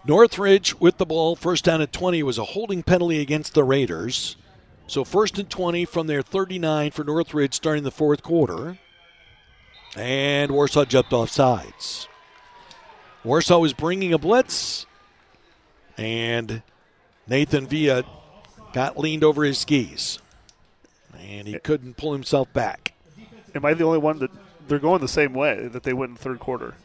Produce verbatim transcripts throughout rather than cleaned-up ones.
Northridge with the ball, first down at twenty, was a holding penalty against the Raiders. So first and twenty from their thirty-nine for Northridge starting the fourth quarter. And Warsaw jumped off sides. Warsaw was bringing a blitz, and Nathan Villa got leaned over his skis, and he couldn't pull himself back. Am I the only one that they're going the same way that they went in the third quarter?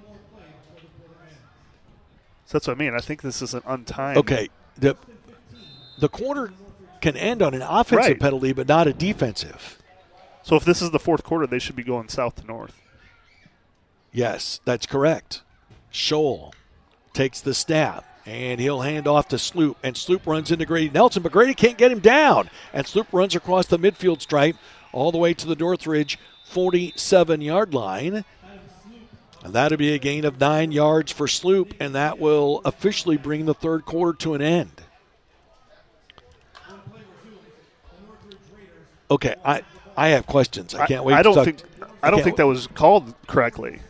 So that's what I mean. I think this is an untimed. Okay, the the quarter can end on an offensive right. penalty, but not a defensive. So if this is the fourth quarter, they should be going south to north. Yes, that's correct. Scholl takes the snap, and he'll hand off to Sloop, and Sloop runs into Grady Nelson, but Grady can't get him down. And Sloop runs across the midfield stripe all the way to the Northridge forty-seven-yard line. And that'll be a gain of nine yards for Sloop, and that will officially bring the third quarter to an end. Okay, I, I have questions. I can't wait. I, I don't to talk, think I don't think that was called correctly.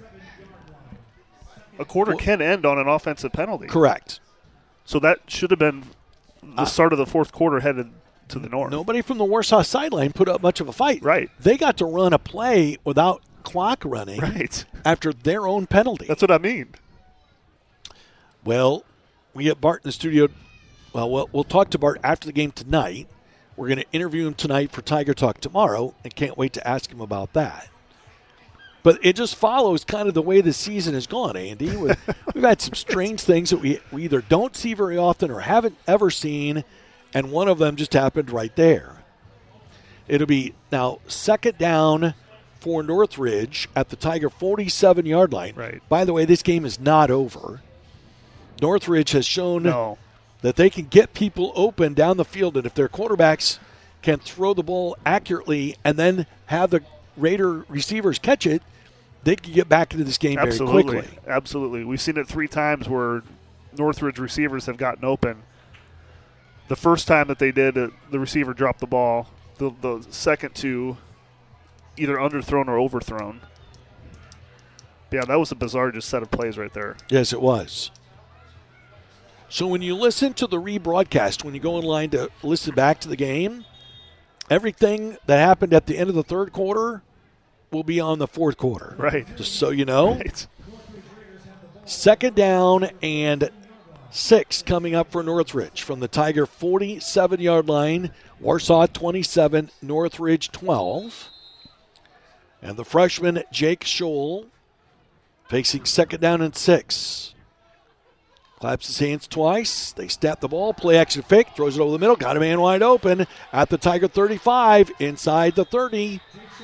A quarter well, can end on an offensive penalty. Correct. So that should have been the uh, start of the fourth quarter headed to the north. Nobody from the Warsaw sideline put up much of a fight. Right. They got to run a play without clock running right. after their own penalty. That's what I mean. Well, we get Bart in the studio. Well, we'll, we'll talk to Bart after the game tonight. We're going to interview him tonight for Tiger Talk tomorrow, and can't wait to ask him about that. But it just follows kind of the way the season has gone, Andy. We've, we've had some strange things that we, we either don't see very often or haven't ever seen, and one of them just happened right there. It'll be now second down for Northridge at the Tiger forty-seven-yard line. Right. By the way, this game is not over. Northridge has shown no. that they can get people open down the field, and if their quarterbacks can throw the ball accurately and then have the Raider receivers catch it, they can get back into this game Absolutely. very quickly. Absolutely. We've seen it three times where Northridge receivers have gotten open. The first time that they did, it, the receiver dropped the ball. The, the second two, either underthrown or overthrown. Yeah, that was a bizarre just set of plays right there. Yes, it was. So when you listen to the rebroadcast, when you go online to listen back to the game, everything that happened at the end of the third quarter will be on the fourth quarter. Right. Just so you know. Right. Second down and six coming up for Northridge from the Tiger forty-seven-yard line. Warsaw twenty-seven, Northridge twelve. And the freshman Jake Scholl facing second down and six. Claps his hands twice. They snap the ball. Play action fake. Throws it over the middle. Got a man wide open at the Tiger thirty-five. Inside the thirty.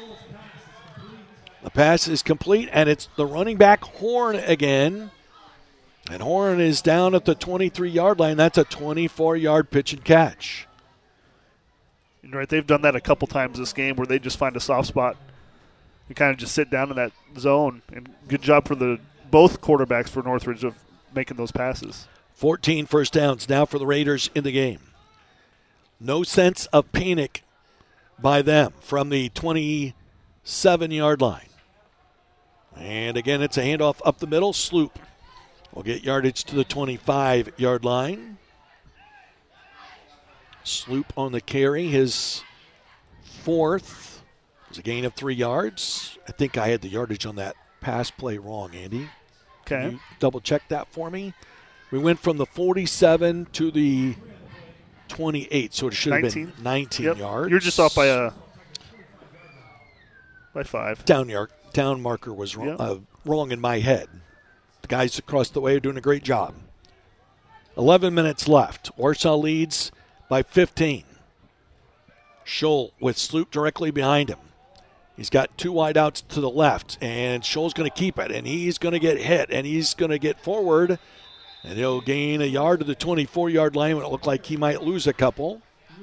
The pass is complete, and it's the running back Horn again. And Horn is down at the twenty-three-yard line. That's a twenty-four-yard pitch and catch. Right, they've done that a couple times this game where they just find a soft spot and kind of just sit down in that zone. And good job for the both quarterbacks for Northridge of making those passes. fourteen first downs now for the Raiders in the game. No sense of panic by them from the twenty-seven-yard line. And again, it's a handoff up the middle. Sloop will get yardage to the twenty-five-yard line. Sloop on the carry, his fourth. It was a gain of three yards. I think I had the yardage on that pass play wrong, Andy. Okay. Can you double check that for me? We went from the forty-seven to the twenty-eight, so it should have nineteen. been nineteen Yep. yards. You're just off by a by five. Down yard, down marker was wrong, Yep. uh, wrong in my head. The guys across the way are doing a great job. eleven minutes left. Warsaw leads by fifteen. Scholl with Sloop directly behind him. He's got two wideouts to the left, and Scholl's going to keep it, and he's going to get hit, and he's going to get forward, and he'll gain a yard to the twenty-four-yard line when it looked like he might lose a couple.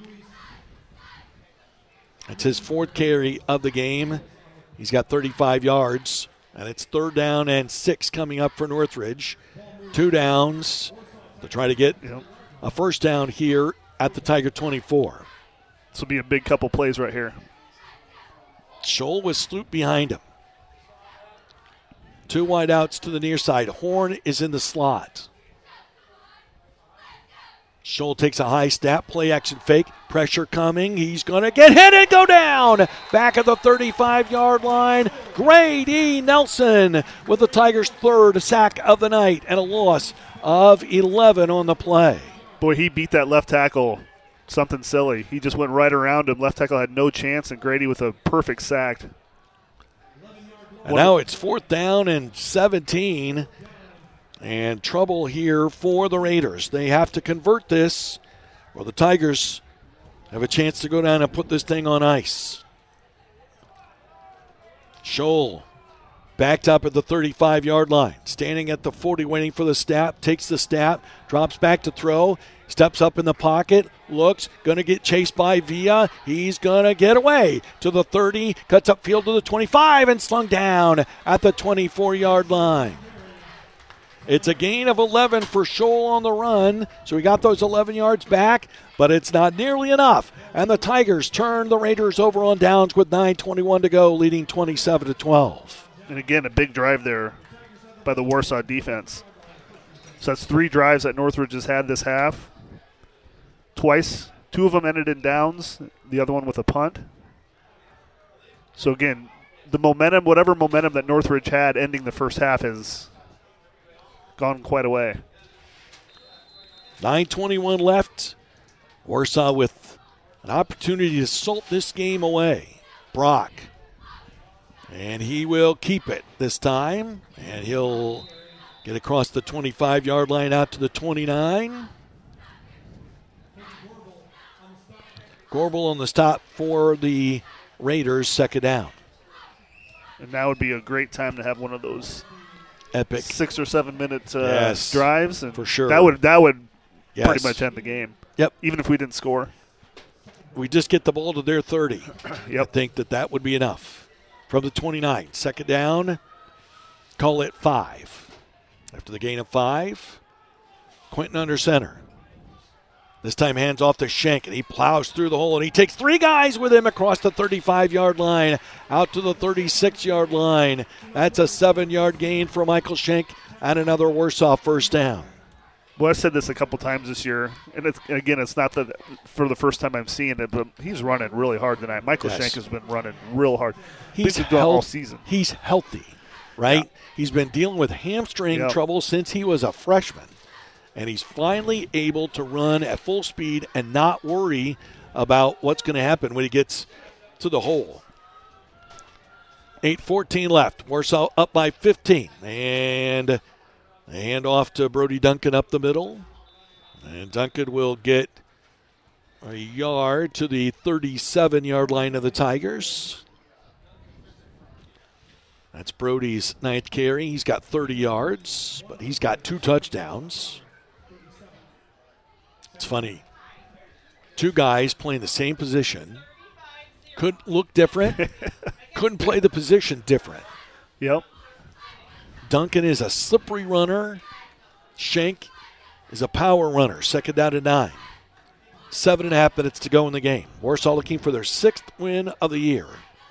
It's his fourth carry of the game. He's got thirty-five yards, and it's third down and six coming up for Northridge. Two downs to try to get Yep. a first down here at the Tiger twenty-four. This will be a big couple plays right here. Scholl with Sloop behind him. Two wideouts to the near side. Horn is in the slot. Scholl takes a high step, play action fake, pressure coming. He's going to get hit and go down. Back at the thirty-five-yard line, Grady Nelson with the Tigers' third sack of the night and a loss of eleven on the play. Boy, he beat that left tackle something silly. He just went right around him. Left tackle had no chance, and Grady with a perfect sack. And now it's fourth down and seventeen. And trouble here for the Raiders. They have to convert this, or the Tigers have a chance to go down and put this thing on ice. Scholl backed up at the thirty-five-yard line, standing at the forty, waiting for the snap, takes the snap, drops back to throw, steps up in the pocket, looks, going to get chased by Villa. He's going to get away to the thirty, cuts upfield to the twenty-five, and slung down at the twenty-four-yard line. It's a gain of eleven for Scholl on the run, so he got those eleven yards back, but it's not nearly enough. And the Tigers turn the Raiders over on downs with nine twenty-one to go, leading twenty-seven to twelve. And again, a big drive there by the Warsaw defense. So that's three drives that Northridge has had this half. Twice. Two of them ended in downs, the other one with a punt. So again, the momentum, whatever momentum that Northridge had ending the first half is gone quite a way. nine twenty-one left. Warsaw with an opportunity to salt this game away. Brock. And he will keep it this time. And he'll get across the twenty-five-yard line out to the twenty-nine. Gorbel on the stop for the Raiders, second down. And now would be a great time to have one of those epic six or seven minute uh, yes, drives, and for sure. That would that would yes. pretty much end the game. Yep. Even if we didn't score, we just get the ball to their thirty. Yep. I think that that would be enough. From the twenty-nine, second down, call it five. After the gain of five, Quinton under center. This time hands off to Schenk, and he plows through the hole, and he takes three guys with him across the thirty-five-yard line, out to the thirty-six-yard line. That's a seven-yard gain for Michael Schenk, and another Warsaw first down. Well, I've said this a couple times this year, and it's, again, it's not that for the first time I'm seeing it, but he's running really hard tonight. Michael yes. Schenk has been running real hard. He's been doing health, all season. He's healthy, right? Yeah. He's been dealing with hamstring yep. trouble since he was a freshman. And he's finally able to run at full speed and not worry about what's going to happen when he gets to the hole. eight fourteen left. Warsaw up by fifteen. And hand off to Brody Duncan up the middle. And Duncan will get a yard to the thirty-seven-yard line of the Tigers. That's Brody's ninth carry. He's got thirty yards, but he's got two touchdowns. It's funny. Two guys playing the same position. Could look different. Couldn't play the position different. Yep. Duncan is a slippery runner. Schenk is a power runner. Second down to nine. Seven and a half minutes to go in the game. Warsaw looking for their sixth win of the year.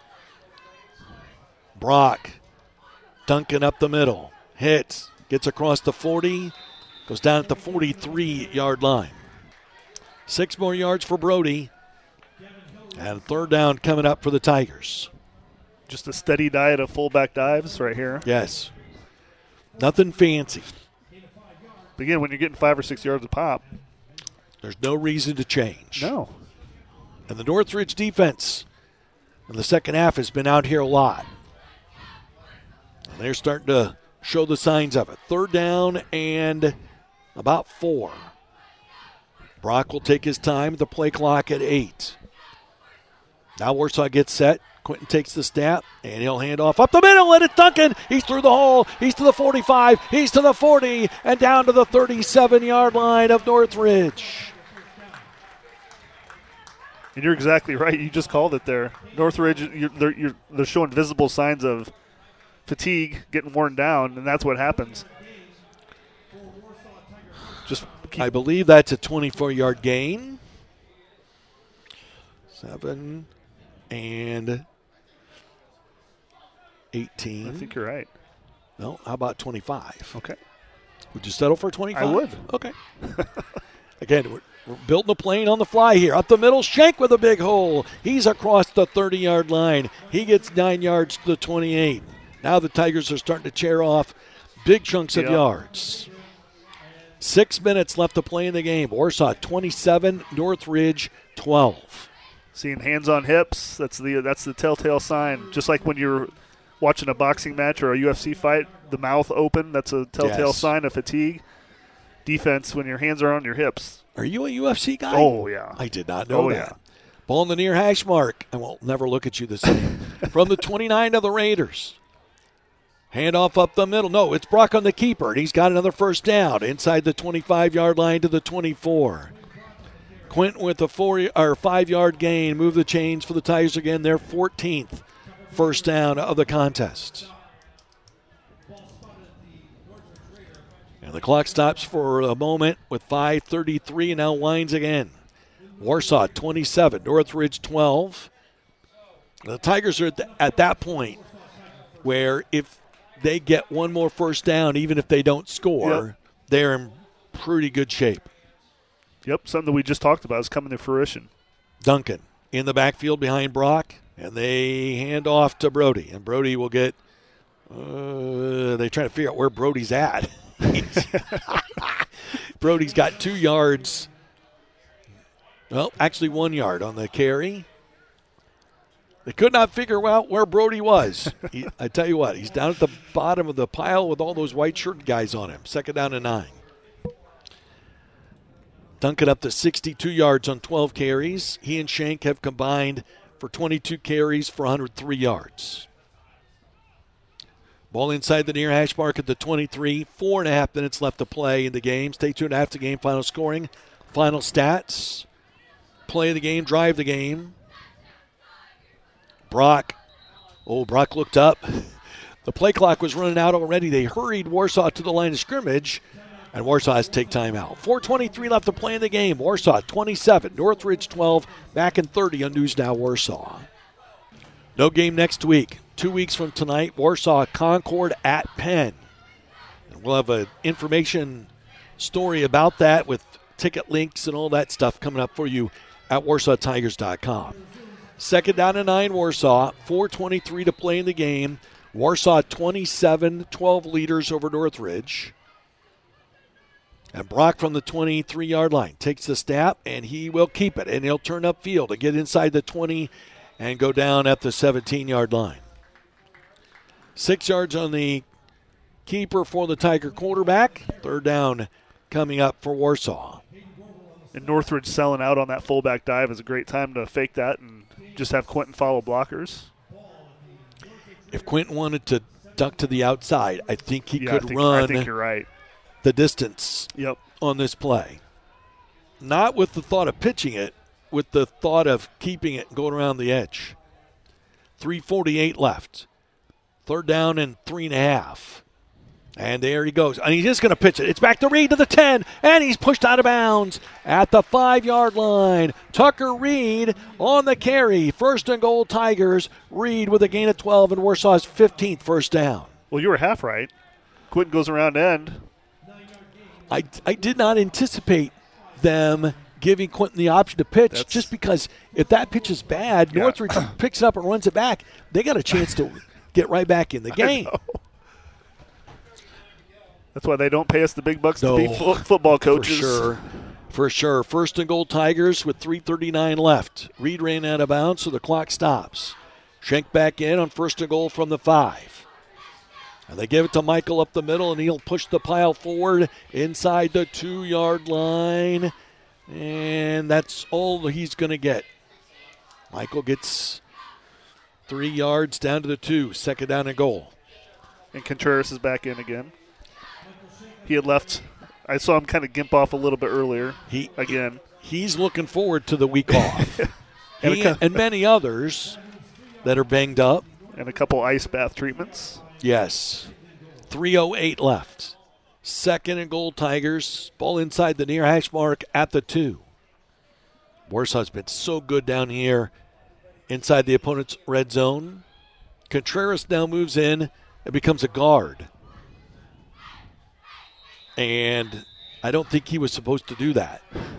Brock. Duncan up the middle. Hits. Gets across the forty. Goes down at the forty-three-yard line. Six more yards for Brody. And third down coming up for the Tigers. Just a steady diet of fullback dives right here. Yes. Nothing fancy. But again, when you're getting five or six yards a pop, there's no reason to change. No. And the Northridge defense in the second half has been out here a lot. And they're starting to show the signs of it. Third down and about four. Brock will take his time. The play clock at eight. Now Warsaw gets set. Quinton takes the snap, and he'll hand off up the middle, and it's Duncan. He's through the hole. He's to the forty-five. He's to the forty, and down to the thirty-seven-yard line of Northridge. And you're exactly right. You just called it there. Northridge, you're, they're, you're, they're showing visible signs of fatigue, getting worn down, and that's what happens. Just keep. I believe that's a twenty-four-yard gain. Seven and eighteen. I think you're right. No, how about twenty-five? Okay. Would you settle for twenty-five? I would. Okay. Again, we're, we're building the plane on the fly here. Up the middle, Shank with a big hole. He's across the thirty-yard line. He gets nine yards to the twenty-eight. Now the Tigers are starting to tear off big chunks of yep. yards. Six minutes left to play in the game. Warsaw twenty-seven, Northridge twelve. Seeing hands on hips, that's the that's the telltale sign. Just like when you're watching a boxing match or a U F C fight, the mouth open, that's a telltale yes. sign of fatigue. Defense, when your hands are on your hips. Are you a U F C guy? Oh, yeah. I did not know oh, that. Yeah. Ball in the near hash mark. I won't never look at you the same. From the twenty-nine of the Raiders. Handoff up the middle. No, it's Brock on the keeper, and he's got another first down inside the twenty-five-yard line to the twenty-four. Quinton with a four or five-yard gain. Move the chains for the Tigers again. Their fourteenth first down of the contest. And the clock stops for a moment with five thirty-three and now winds again. Warsaw twenty-seven, Northridge twelve. The Tigers are at, the, at that point where if they get one more first down, even if they don't score, yep. they're in pretty good shape. Yep, something that we just talked about is coming to fruition. Duncan in the backfield behind Brock, and they hand off to Brody. And Brody will get uh, – they're trying to figure out where Brody's at. Brody's got two yards. Well, actually one yard on the carry. They could not figure out where Brody was. He, I tell you what, he's down at the bottom of the pile with all those white shirt guys on him. Second down and nine. Duncan up to sixty-two yards on twelve carries. He and Shank have combined for twenty-two carries for one hundred three yards. Ball inside the near hash mark at the twenty-three. Four and a half minutes left to play in the game. Stay tuned after the game. Final scoring, final stats. Play of the game, drive the game. Brock. Oh, Brock looked up. The play clock was running out already. They hurried Warsaw to the line of scrimmage, and Warsaw has to take time out. four twenty-three left to play in the game. Warsaw twenty-seven, Northridge twelve, back in thirty on News Now Warsaw. No game next week. Two weeks from tonight, Warsaw Concord at Penn. And we'll have an information story about that with ticket links and all that stuff coming up for you at warsaw tigers dot com. Second down and nine, Warsaw. four twenty-three to play in the game. Warsaw twenty-seven, twelve leaders over Northridge. And Brock from the twenty-three-yard line takes the snap, and he will keep it. And he'll turn upfield to get inside the twenty and go down at the seventeen-yard line. Six yards on the keeper for the Tiger quarterback. Third down coming up for Warsaw. And Northridge selling out on that fullback dive is a great time to fake that and just have Quinton follow blockers. If Quinton wanted to duck to the outside, I think he yeah, could I think, run I think you're right. the distance yep. on this play. Not with the thought of pitching it, with the thought of keeping it and going around the edge. three forty-eight left. Third down and three and a half. And there he goes. And he's just going to pitch it. It's back to Reed to the ten, and he's pushed out of bounds at the five-yard line. Tucker Reed on the carry. First and goal, Tigers. Reed with a gain of twelve, and Warsaw's fifteenth first down. Well, you were half right. Quinton goes around end. I, I did not anticipate them giving Quinton the option to pitch. That's, just because if that pitch is bad, yeah. Northridge picks it up and runs it back, they got a chance to get right back in the game. That's why they don't pay us the big bucks no, to be fo- football coaches. For sure. For sure. First and goal, Tigers with three thirty-nine left. Reed ran out of bounds, so the clock stops. Schenk back in on first and goal from the five. And they give it to Michael up the middle, and he'll push the pile forward inside the two-yard line. And that's all he's going to get. Michael gets three yards down to the two. Second down and goal. And Contreras is back in again. He had left. I saw him kind of gimp off a little bit earlier. He again. He's looking forward to the week off. and, he, and many others that are banged up. And a couple ice bath treatments. Yes. three oh eight left. Second and goal, Tigers. Ball inside the near hash mark at the two. Warsaw's been so good down here inside the opponent's red zone. Contreras now moves in and becomes a guard. And I don't think he was supposed to do that.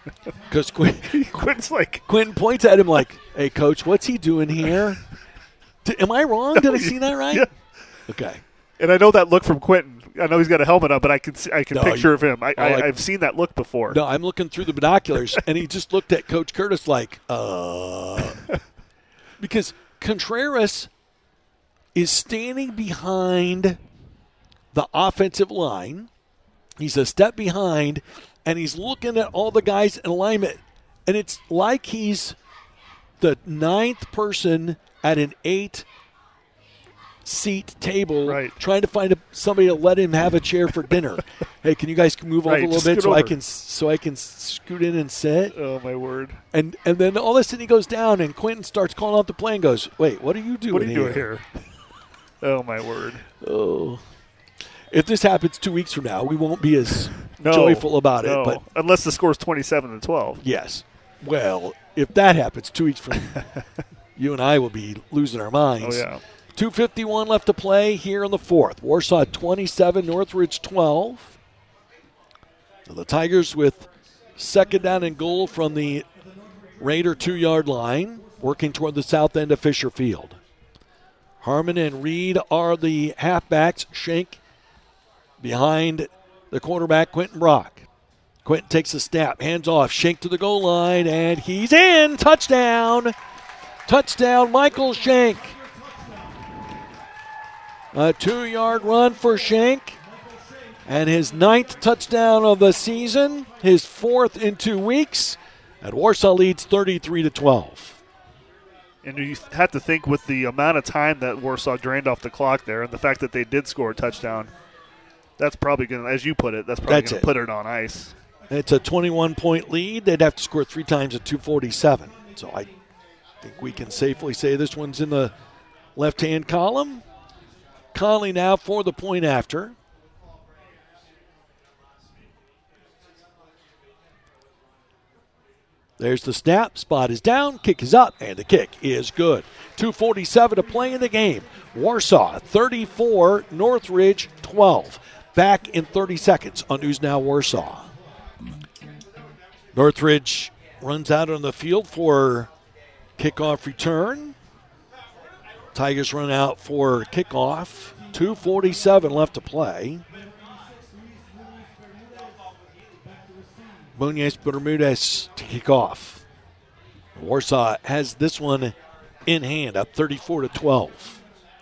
Because Quinn, Quinn's like, Quinn points at him like, hey, Coach, what's he doing here? D- am I wrong? Did I see that right? Yeah. Okay. And I know that look from Quentin. I know he's got a helmet on, but I can see, I can No, picture you- of him. I, I like- I, I've seen that look before. No, I'm looking through the binoculars, and he just looked at Coach Curtis like, uh. Because Contreras is standing behind the offensive line. He's a step behind, and he's looking at all the guys in alignment. And it's like he's the ninth person at an eight seat table Right. trying to find a, somebody to let him have a chair for dinner. Hey, can you guys move over Right, a little just bit scoot so I over. can so I can scoot in and sit? Oh, my word. And and then all of a sudden he goes down and Quentin starts calling out the play and goes, "Wait, what are you doing What are you here?" doing here? Oh, my word. Oh. If this happens two weeks from now, we won't be as No, joyful about no. it. But Unless the score's twenty-seven to twelve. yes. Well, if that happens two weeks from you and I will be losing our minds. Oh, yeah. two fifty-one left to play here in the fourth. Warsaw twenty-seven, Northridge twelve. So the Tigers with second down and goal from the Raider two-yard line, working toward the south end of Fisher Field. Harmon and Reed are the halfbacks. Schenk behind the quarterback, Quentin Brock. Quentin takes a snap, hands off, Schenk to the goal line, and he's in. Touchdown. Touchdown, Michael Schenk. A two-yard run for Schenk. And his ninth touchdown of the season, his fourth in two weeks. And Warsaw leads thirty-three to twelve. And you have to think with the amount of time that Warsaw drained off the clock there and the fact that they did score a touchdown, that's probably going to, as you put it, that's probably That's going it. to put it on ice. It's a twenty-one point lead. They'd have to score three times at two forty-seven. So I think we can safely say this one's in the left-hand column. Conley now for the point after. There's the snap. Spot is down. Kick is up. And the kick is good. two forty-seven to play in the game. Warsaw thirty-four, Northridge twelve. Back in thirty seconds on News Now Warsaw. Northridge runs out on the field for kickoff return. Tigers run out for kickoff. two forty-seven left to play. Munoz Bermudez to kick off. Warsaw has this one in hand, up thirty-four to twelve.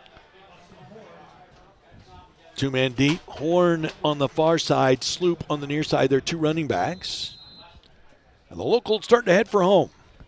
Two man deep. Horn on the far side, Sloop on the near side. They're two running backs. And the locals starting to head for home.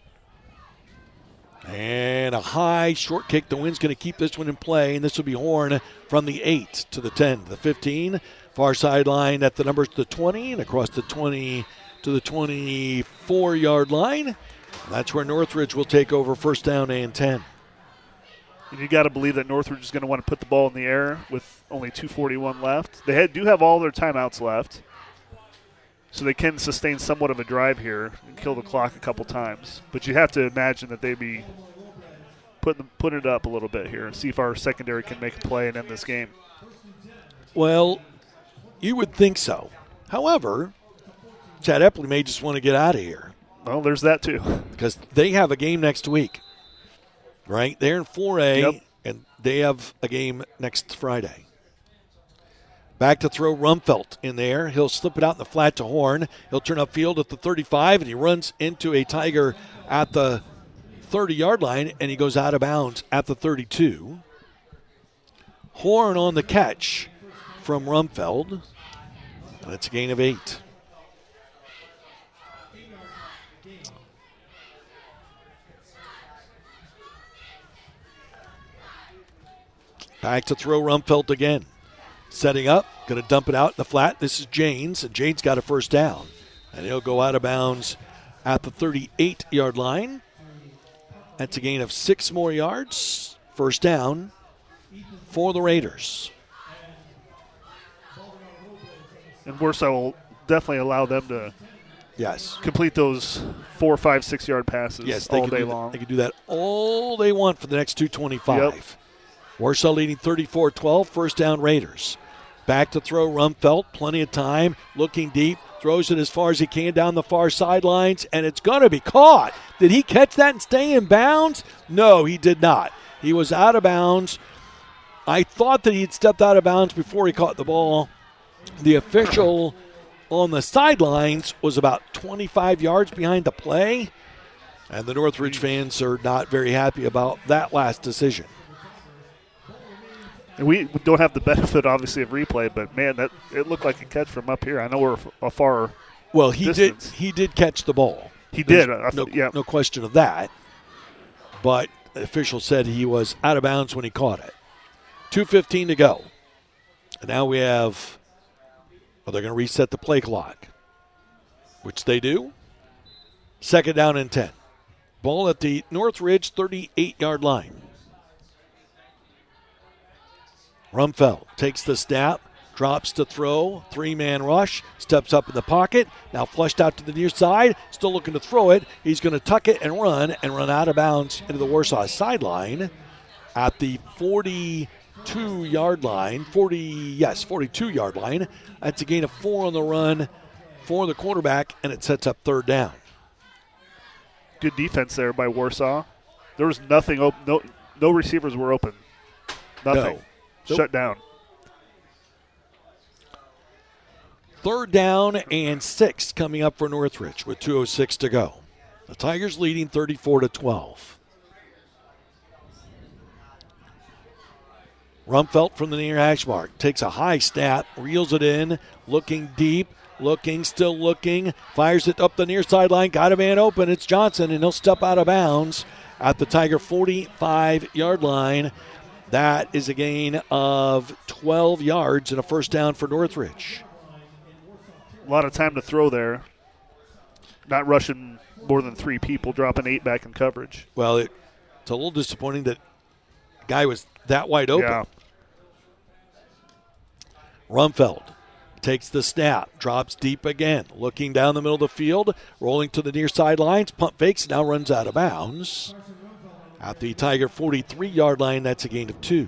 And a high short kick. The wind's going to keep this one in play. And this will be Horn from the eight to the ten to the fifteen. Far sideline at the numbers to the twenty and across the twenty to the twenty-four-yard line. That's where Northridge will take over first down and ten. And you got to believe that Northridge is going to want to put the ball in the air with only two forty-one left. They had, do have all their timeouts left, so they can sustain somewhat of a drive here and kill the clock a couple times. But you have to imagine that they'd be putting putting it up a little bit here and see if our secondary can make a play and end this game. Well, you would think so. However, Chad Epley may just want to get out of here Well, there's that too. because they have a game next week, right? They're in four A, Yep. and they have a game next Friday. Back to throw Rumfelt in there. He'll slip it out in the flat to Horn. He'll turn upfield at the thirty-five, and he runs into a Tiger at the thirty-yard line, and he goes out of bounds at the thirty-two. Horn on the catch from Rumfeld. That's a gain of eight. Back to throw Rumfeld again. Setting up, going to dump it out in the flat. This is Janes, and Janes got a first down. And he'll go out of bounds at the thirty-eight-yard line. That's a gain of six more yards. First down for the Raiders. And Warsaw will definitely allow them to Yes. complete those four, five, six-yard passes Yes, they all can day do that. long. They can do that all they want for the next two twenty-five. Yep. Warsaw leading thirty-four twelve, first down Raiders. Back to throw, Rumfeld, plenty of time, looking deep, throws it as far as he can down the far sidelines, and it's going to be caught. Did he catch that and stay in bounds? No, he did not. He was out of bounds. I thought that he had stepped out of bounds before he caught the ball. The official on the sidelines was about twenty-five yards behind the play, and the Northridge fans are not very happy about that last decision. And we don't have the benefit, obviously, of replay, but, man, that it looked like a catch from up here. I know we're a far Well, he distance. did He did catch the ball. He There's did. I no, th- yeah. no question of that. But the official said he was out of bounds when he caught it. two fifteen to go. And now we have, well, they're going to reset the play clock, which they do. Second down and ten. Ball at the Northridge thirty-eight-yard line. Rumfeld takes the snap, drops to throw, three-man rush, steps up in the pocket, now flushed out to the near side, still looking to throw it. He's going to tuck it and run and run out of bounds into the Warsaw sideline at the forty-two-yard line. forty, yes, forty-two-yard line. That's a gain of four on the run for the quarterback, and it sets up third down. Good defense there by Warsaw. There was nothing open. No, no receivers were open. Nothing. No. Nope. Shut down. Third down and six coming up for Northridge with two oh six to go. The Tigers leading thirty-four to twelve. Rumfeld from the near hash mark takes a high snap, reels it in, looking deep, looking, still looking, fires it up the near sideline, got a man open. It's Johnson, and he'll step out of bounds at the Tiger forty-five-yard line. That is a gain of twelve yards and a first down for Northridge. A lot of time to throw there. Not rushing more than three people, dropping eight back in coverage. Well, it, it's a little disappointing that the guy was that wide open. Yeah. Rumfeld takes the snap, drops deep again, looking down the middle of the field, rolling to the near sidelines, pump fakes, now runs out of bounds. At the Tiger forty-three-yard line, that's a gain of two.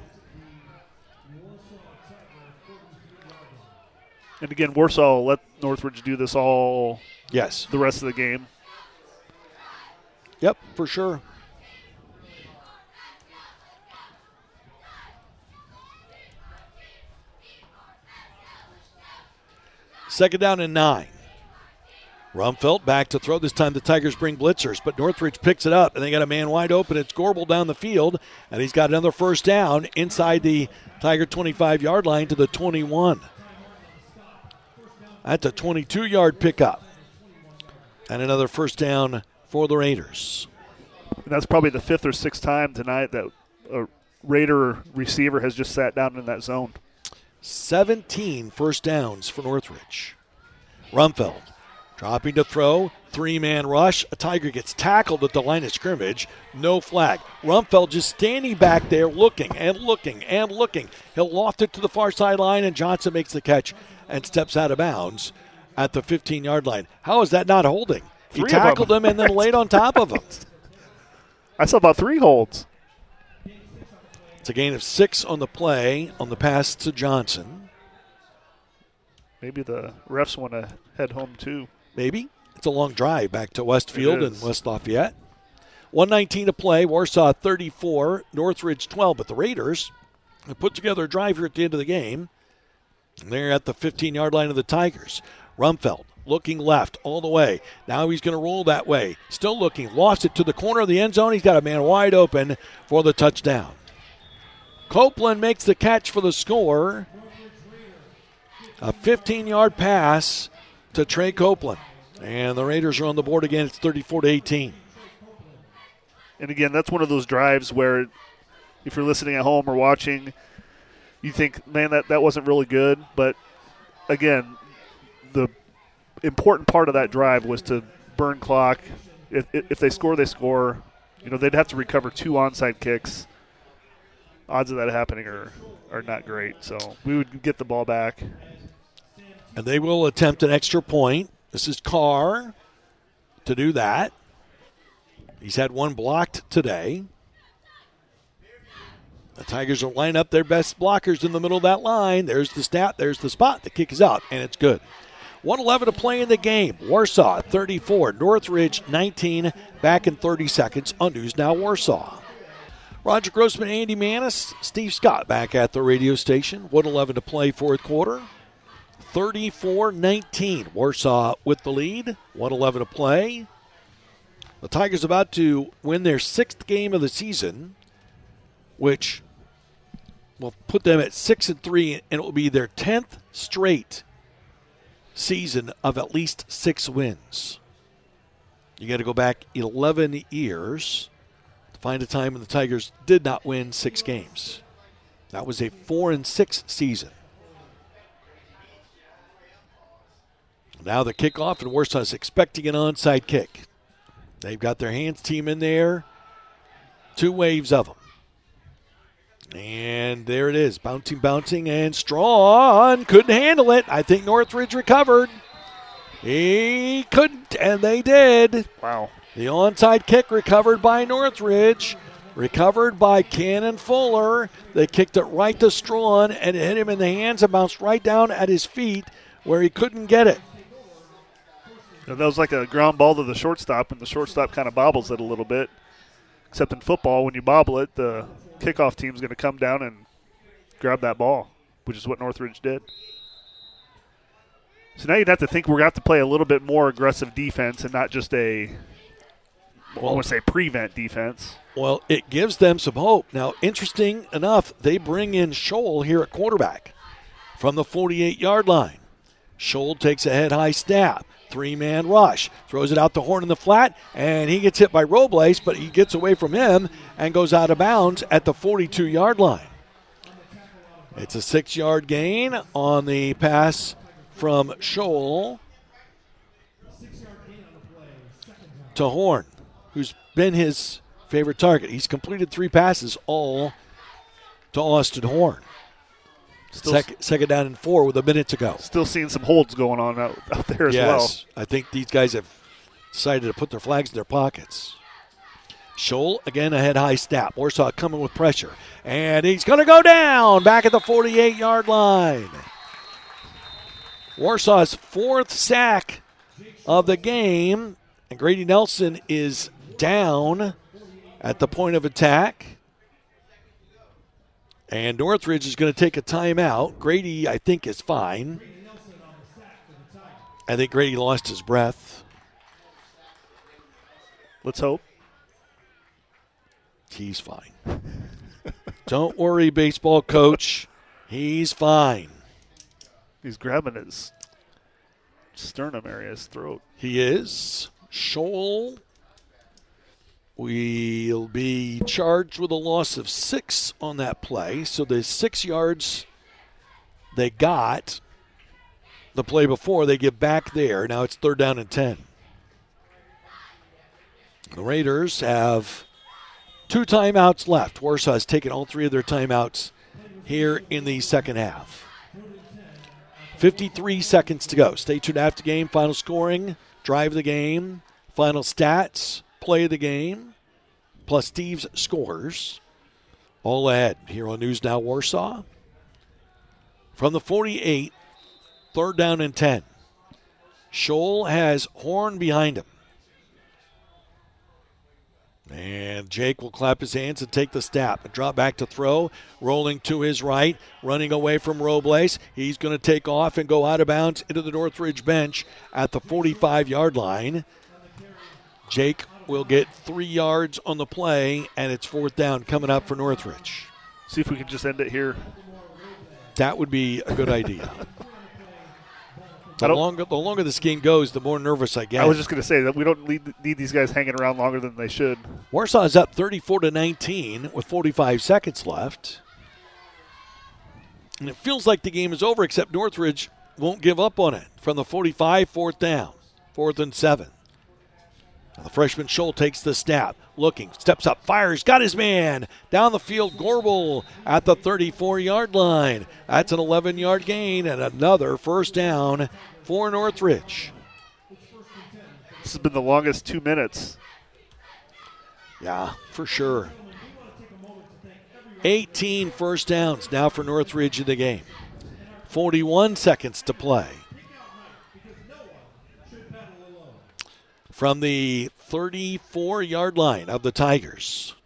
And again, Warsaw let Northridge do this all Yes. the rest of the game. Yep, for sure. Second down and nine. Rumfeld back to throw. This time the Tigers bring blitzers, but Northridge picks it up, and they got a man wide open. It's Gorbel down the field, and he's got another first down inside the Tiger twenty-five-yard line to the twenty-one. That's a twenty-two-yard pickup. And another first down for the Raiders. And that's probably the fifth or sixth time tonight that a Raider receiver has just sat down in that zone. seventeen first downs for Northridge. Rumfeld dropping to throw, three-man rush. A Tiger gets tackled at the line of scrimmage. No flag. Rumfeld just standing back there looking and looking and looking. He'll loft it to the far sideline, and Johnson makes the catch and steps out of bounds at the fifteen-yard line. How is that not holding? He Three tackled him and then laid on top of him. I saw about three holds. It's a gain of six on the play on the pass to Johnson. Maybe the refs want to head home too. Maybe. It's a long drive back to Westfield It and is. West Lafayette. one nineteen to play. Warsaw thirty-four, Northridge twelve. But the Raiders have put together a drive here at the end of the game. They're at the fifteen-yard line of the Tigers. Rumfeld looking left all the way. Now he's going to roll that way. Still looking. Lost it to the corner of the end zone. He's got a man wide open for the touchdown. Copeland makes the catch for the score. A fifteen-yard pass to Trey Copeland. And the Raiders are on the board again. It's thirty-four to eighteen. And again, that's one of those drives where if you're listening at home or watching, you think, man, that, that wasn't really good. But again, the important part of that drive was to burn clock. If, if they score, they score. You know, they'd have to recover two onside kicks. Odds of that happening are, are not great. So we would get the ball back. And they will attempt an extra point. This is Carr to do that. He's had one blocked today. The Tigers will line up their best blockers in the middle of that line. There's the snap, there's the spot. The kick is out, and it's good. one eleven to play in the game. Warsaw thirty-four, Northridge nineteen, back in thirty seconds on News Now Warsaw. Roger Grossman, Andy Manis, Steve Scott back at the radio station. one eleven to play fourth quarter. thirty-four nineteen, Warsaw with the lead. one eleven to play. The Tigers about to win their sixth game of the season, which will put them at six and three, and it will be their tenth straight season of at least six wins. You got to go back eleven years to find a time when the Tigers did not win six games. That was a four and six season. Now the kickoff, and Warsaw's expecting an onside kick. They've got their hands team in there. Two waves of them. And there it is, bouncing, bouncing, and Strawn couldn't handle it. I think Northridge recovered. He couldn't, and they did. Wow. The onside kick recovered by Northridge, recovered by Cannon Fuller. They kicked it right to Strawn, and it hit him in the hands and bounced right down at his feet where he couldn't get it. And that was like a ground ball to the shortstop, and the shortstop kind of bobbles it a little bit. Except in football, when you bobble it, the kickoff team's going to come down and grab that ball, which is what Northridge did. So now you'd have to think we're going to have to play a little bit more aggressive defense and not just a, well, I want to say prevent defense. Well, it gives them some hope. Now, interesting enough, they bring in Scholl here at quarterback from the forty-eight-yard line. Scholl takes a head-high snap. Three-man rush. Throws it out the horn in the flat, and he gets hit by Robles, but he gets away from him and goes out of bounds at the forty-two-yard line. It's a six-yard gain on the pass from Scholl to Horn, who's been his favorite target. He's completed three passes, all to Austin Horn. Still Second, second down and four with a minute to go. Still seeing some holds going on out, out there as yes, well. Yes, I think these guys have decided to put their flags in their pockets. Scholl, again, a head-high snap. Warsaw coming with pressure. And he's going to go down back at the forty-eight-yard line. Warsaw's fourth sack of the game. And Grady Nelson is down at the point of attack. And Northridge is going to take a timeout. Grady, I think, is fine. I think Grady lost his breath. Let's hope. He's fine. Don't worry, baseball coach. He's fine. He's grabbing his sternum area, his throat. He is. Scholl will be charged with a loss of six on that play. So the six yards they got the play before, they give back there. Now it's third down and ten. The Raiders have two timeouts left. Warsaw has taken all three of their timeouts here in the second half. fifty-three seconds to go. Stay tuned after the game. Final scoring, drive of the game, final stats, play of the game, plus Steve's scores. All ahead here on News Now Warsaw. From the forty-eight, third down and ten. Scholl has Horn behind him. And Jake will clap his hands and take the snap. And drop back to throw. Rolling to his right. Running away from Robles. He's going to take off and go out of bounds into the Northridge bench at the forty-five-yard line. Jake will get three yards on the play, and it's fourth down coming up for Northridge. See if we can just end it here. That would be a good idea. The longer, the longer this game goes, the more nervous I get. I was just going to say that we don't need, need these guys hanging around longer than they should. Warsaw is up thirty-four to nineteen with forty-five seconds left. And it feels like the game is over, except Northridge won't give up on it. From the forty-five, fourth down, fourth and seven. Now the freshman Scholl takes the snap, looking, steps up, fires, got his man. Down the field, Gorbel at the thirty-four-yard line. That's an eleven-yard gain and another first down for Northridge. This has been the longest two minutes. Yeah, for sure. eighteen first downs now for Northridge in the game. forty-one seconds to play. From the thirty-four-yard line of the Tigers.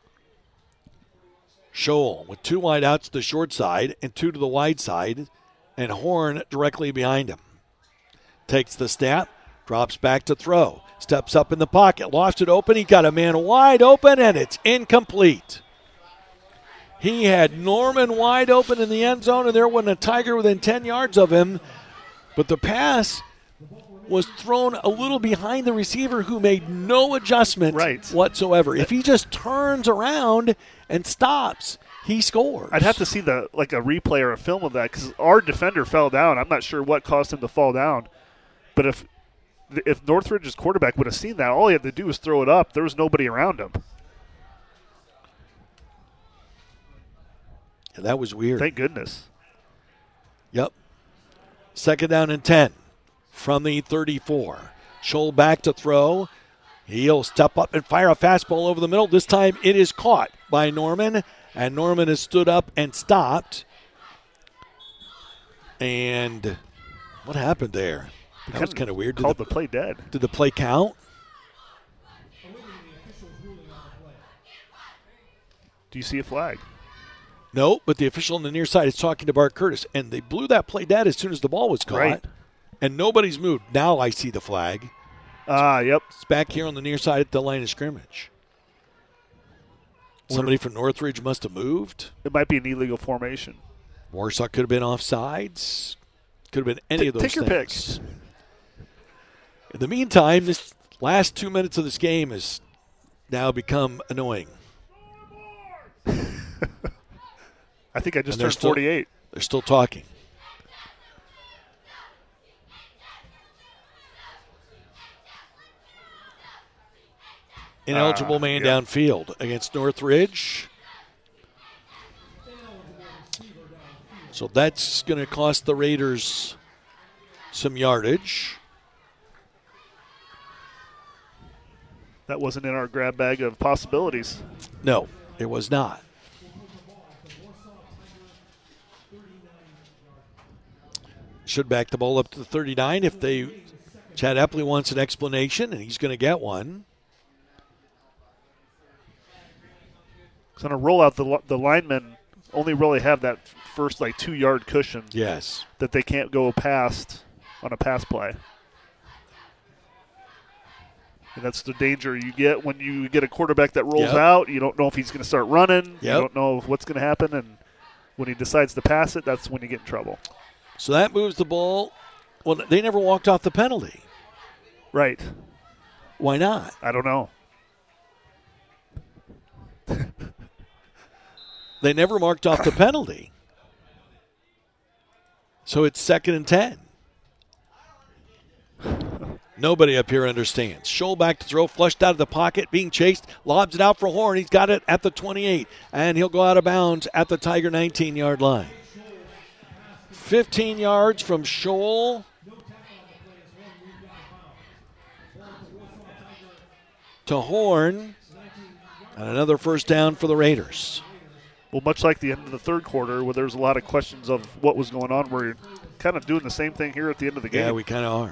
Scholl with two wide outs to the short side and two to the wide side, and Horn directly behind him. Takes the snap, drops back to throw, steps up in the pocket, lost it open. He got a man wide open, and it's incomplete. He had Norman wide open in the end zone, and there wasn't a Tiger within ten yards of him, but the pass was thrown a little behind the receiver, who made no adjustment right. whatsoever. If he just turns around and stops, he scores. I'd have to see the like a replay or a film of that, because our defender fell down. I'm not sure what caused him to fall down, but if if Northridge's quarterback would have seen that, all he had to do was throw it up. There was nobody around him. And that was weird. Thank goodness. Yep. Second down and ten. From the thirty-four. Scholl back to throw. He'll step up and fire a fastball over the middle. This time it is caught by Norman, and Norman has stood up and stopped. And what happened there? That was kind of weird. Did called the, the play dead. Did the play count? Do you see a flag? No, but the official on the near side is talking to Bart Curtis, and they blew that play dead as soon as the ball was caught. Right. And nobody's moved. Now I see the flag. Ah, uh, yep. It's back here on the near side at the line of scrimmage. Somebody from Northridge must have moved. It might be an illegal formation. Warsaw could have been offsides. Could have been any T- of those take things. your picks. In the meantime, this last two minutes of this game has now become annoying. I think I just And they're turned still, forty-eight. They're still talking. Ineligible uh, man yeah. downfield against Northridge. So that's going to cost the Raiders some yardage. That wasn't in our grab bag of possibilities. No, it was not. Should back the ball up to the thirty-nine if they. Chad Epley wants an explanation, and he's going to get one. So on a rollout, the the linemen only really have that first like two yard cushion. Yes. That they can't go past on a pass play. And that's the danger you get when you get a quarterback that rolls yep. out. You don't know if he's going to start running. Yep. You don't know what's going to happen. And when he decides to pass it, that's when you get in trouble. So that moves the ball. Well, they never walked off the penalty. Right. Why not? I don't know. They never marked off the penalty. So it's second and ten. Nobody up here understands. Scholl back to throw, flushed out of the pocket, being chased, lobs it out for Horn. He's got it at the twenty-eight, and he'll go out of bounds at the Tiger nineteen-yard line. fifteen yards from Scholl. To Horn, and another first down for the Raiders. Well, much like the end of the third quarter, where there's a lot of questions of what was going on, we're kind of doing the same thing here at the end of the game. Yeah, we kind of are.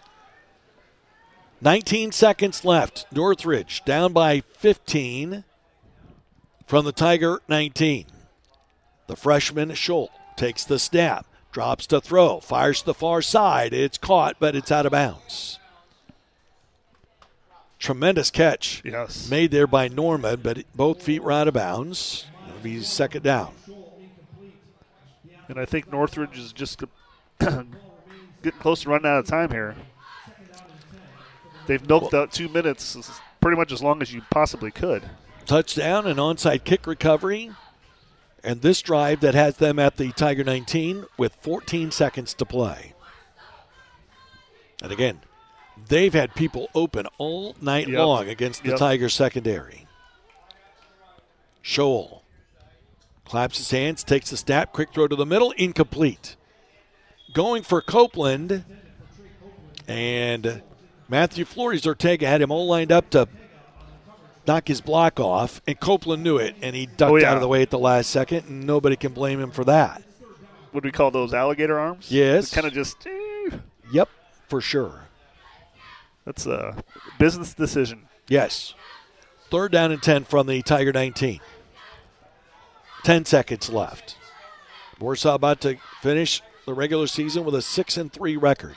nineteen seconds left. Northridge down by fifteen from the Tiger nineteen. The freshman Scholl takes the snap, drops to throw, fires to the far side. It's caught, but it's out of bounds. Tremendous catch yes. made there by Norman, but both feet were out of bounds. It'll be second down. And I think Northridge is just getting close to running out of time here. They've milked well, out two minutes pretty much as long as you possibly could. Touchdown and onside kick recovery. And this drive that has them at the Tiger nineteen with fourteen seconds to play. And again, they've had people open all night yep. long against the yep. Tiger secondary. Scholl claps his hands, takes the snap, quick throw to the middle, incomplete. Going for Copeland, and Matthew Flores Ortega had him all lined up to knock his block off, and Copeland knew it, and he ducked oh, yeah. out of the way at the last second, and nobody can blame him for that. Would we call those alligator arms? Yes. Kind of just. Eh. Yep, for sure. That's a business decision. Yes. Third down and ten from the Tiger nineteen. Ten seconds left. Warsaw about to finish the regular season with a six and three record.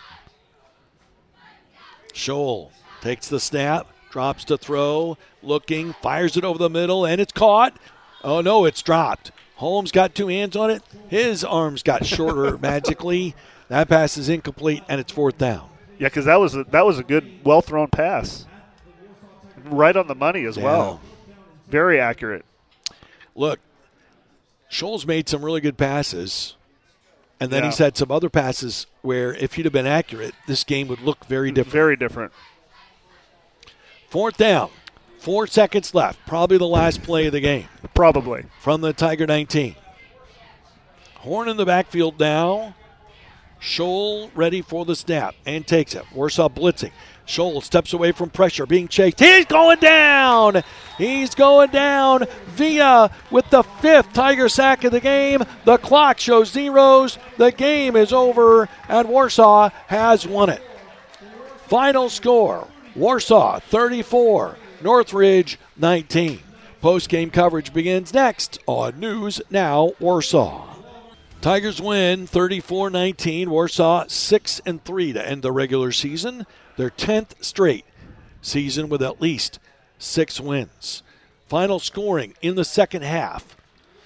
Scholl takes the snap, drops to throw, looking, fires it over the middle, and it's caught. Oh, no, it's dropped. Holmes got two hands on it. His arms got shorter magically. That pass is incomplete, and it's fourth down. Yeah, because that was a, that was a good, well-thrown pass. Right on the money as yeah. well. Very accurate. Look, Scholl's made some really good passes, and then yeah. he's had some other passes where if he'd have been accurate, this game would look very different. Very different. Fourth down. Four seconds left. Probably the last play of the game. Probably. From the Tiger nineteen. Horn in the backfield now. Scholl ready for the snap and takes it. Warsaw blitzing. Scholl steps away from pressure, being chased. He's going down. He's going down. Villa with the fifth Tiger sack of the game. The clock shows zeros. The game is over, and Warsaw has won it. Final score, Warsaw thirty-four, Northridge nineteen. Post-game coverage begins next on News Now Warsaw. Tigers win thirty-four nineteen. Warsaw six and three to end the regular season. Their tenth straight season with at least six wins. Final scoring in the second half.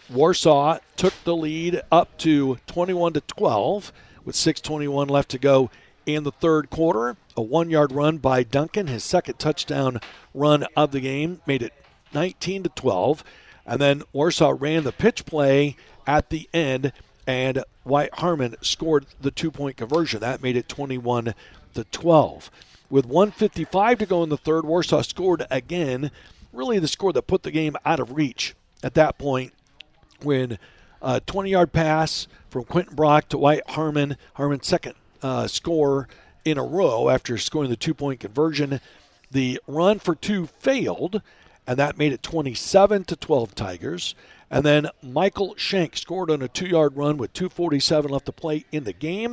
Warsaw took the lead up to twenty-one to twelve with six twenty-one left to go in the third quarter. A one-yard run by Duncan, his second touchdown run of the game, made it nineteen to twelve. And then Warsaw ran the pitch play at the end, and White Harmon scored the two-point conversion. That made it twenty-one to twelve. With one fifty-five to go in the third, Warsaw scored again. Really the score that put the game out of reach at that point when a twenty-yard pass from Quentin Brock to White Harmon, Harmon's second uh, score in a row after scoring the two-point conversion. The run for two failed, and that made it twenty-seven to twelve Tigers. And then Michael Schenk scored on a two-yard run with two forty-seven left to play in the game.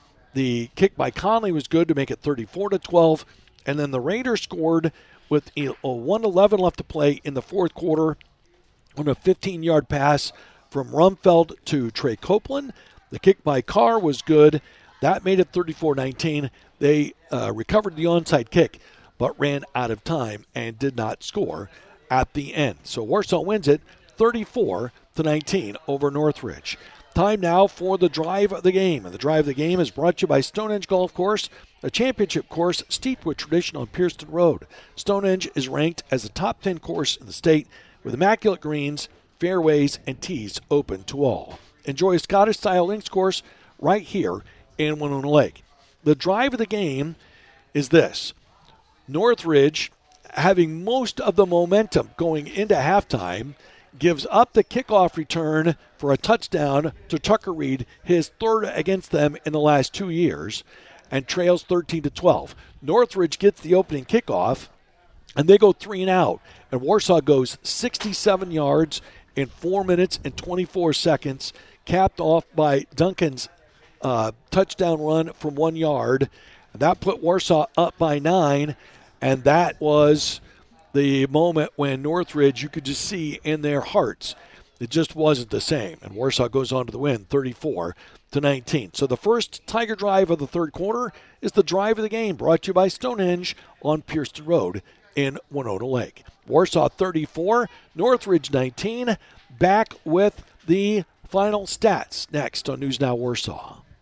The kick by Conley was good to make it thirty-four to twelve. And then the Raiders scored with one eleven left to play in the fourth quarter on a fifteen-yard pass from Rumfeld to Trey Copeland. The kick by Carr was good. That made it thirty-four nineteen. They uh, recovered the onside kick, but ran out of time and did not score at the end. So Warsaw wins it thirty-four to nineteen over Northridge. Time now for the drive of the game. And the drive of the game is brought to you by Stonehenge Golf Course, a championship course steeped with tradition on Pierceton Road. Stonehenge is ranked as a top ten course in the state with immaculate greens, fairways, and tees open to all. Enjoy a Scottish-style links course right here in Winona Lake. The drive of the game is this. Northridge, having most of the momentum going into halftime, gives up the kickoff return for a touchdown to Tucker Reed, his third against them in the last two years, and trails thirteen to twelve. Northridge gets the opening kickoff, and they go three and out, and Warsaw goes sixty-seven yards in four minutes and twenty-four seconds, capped off by Duncan's uh, touchdown run from one yard. That put Warsaw up by nine, and that was the moment when Northridge, you could just see in their hearts, it just wasn't the same. And Warsaw goes on to the win, thirty-four to nineteen. So the first Tiger drive of the third quarter is the drive of the game, brought to you by Stonehenge on Pierceton Road in Winona Lake. Warsaw thirty-four, Northridge nineteen. Back with the final stats next on News Now Warsaw.